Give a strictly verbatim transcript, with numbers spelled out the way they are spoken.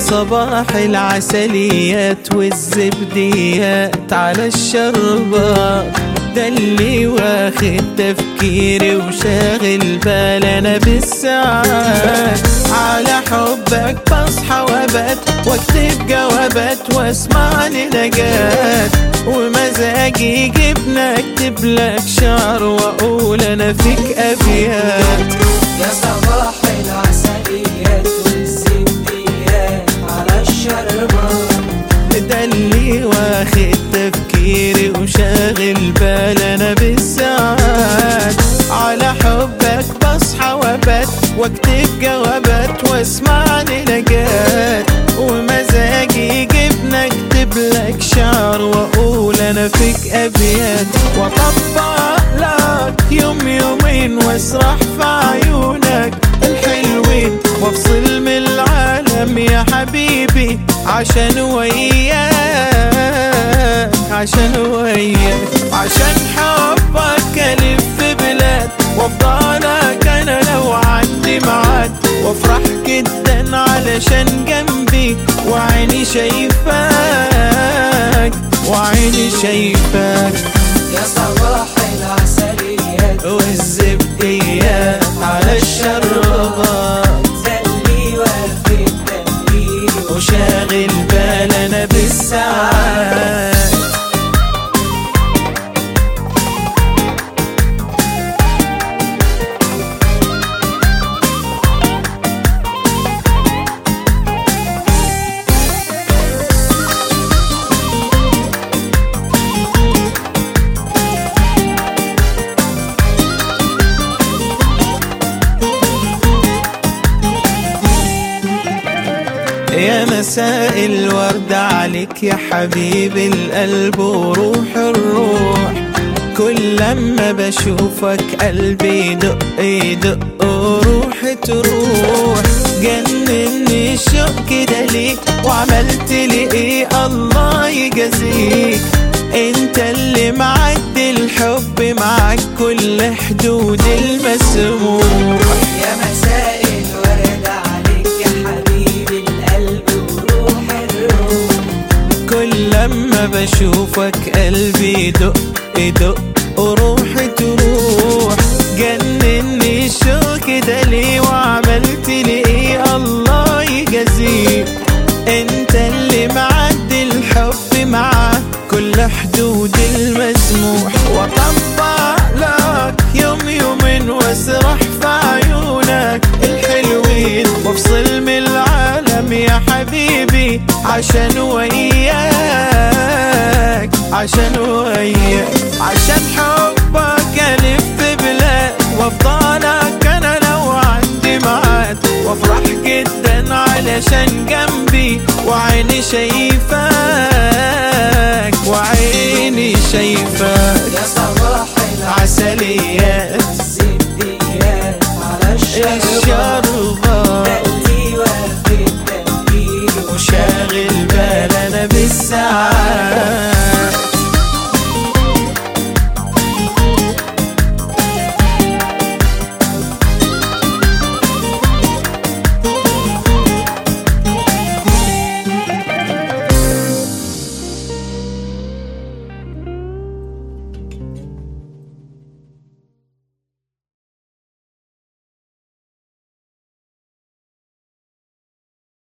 صباح العسليات والزبديات على الشربات، ده اللي واخد تفكيري وشاغل بالنا بالساعات. على حبك بصحى وابات واكتب جوابات واسمع لنجات، ومزاجي يجيبني اكتب لك شعر واقول انا فيك ابيات. يا صباح العسليات والزبديات على الشربات، ده اللي واخد تفكيري وشاغل بالنا بالساعات. على حبك بصحى وابات واكتب جوابات واسمع لنجات، ومزاجي يجيبني اكتب لك شعر واقول انا فيك ابيات. واطبق لك يوم يومين واسرح في عيونك الحلوين، وافصل من العالم يا حبيبي عشان وياك، عشان وياك، عشان حبك الف بلاد وافضلك انا لو عندي معاد، وافرح جدا علشان جنبي وعيني شايفاك، وعيني شايفاك. يا صباح العسليات والزبديات على الشربات، ده اللي واخد تفكيري وشاغل بالنا بالساعات. يا مساء الورد عليك يا حبيب القلب وروح الروح، كل لما بشوفك قلبي يدق يدق وروحي تروح. جنني الشوق كده ليك وعملت لي ايه الله يجازيك، انت اللي معدي الحب معاك كل حدود المسموح. يا مساء الورد عليك يا حبيب القلب وروح الروح، كل لما بشوفك قلبي يدق يدق وروحي تروح. جنني الشوق كده ليه وعملت لي ايه الله يجازيك، انت اللي معدي الحب معاه كل حدود المسموح. واطبق لك يوم يومين واسرح في عيونك الحلوين، وافصل من العالم يا حبيبي عشان وياك، عشان وياك، عشان حبك الف بلاد وافضلك انا لو عندي معاد، وافرح جدا علشان جنبي وعيني شايفاك، وعيني شايفاك. يا صباح العسليات والزبديات على الشربات، الشربات، ده اللي واخد تفكيري وشاغل بالنا بالساعات.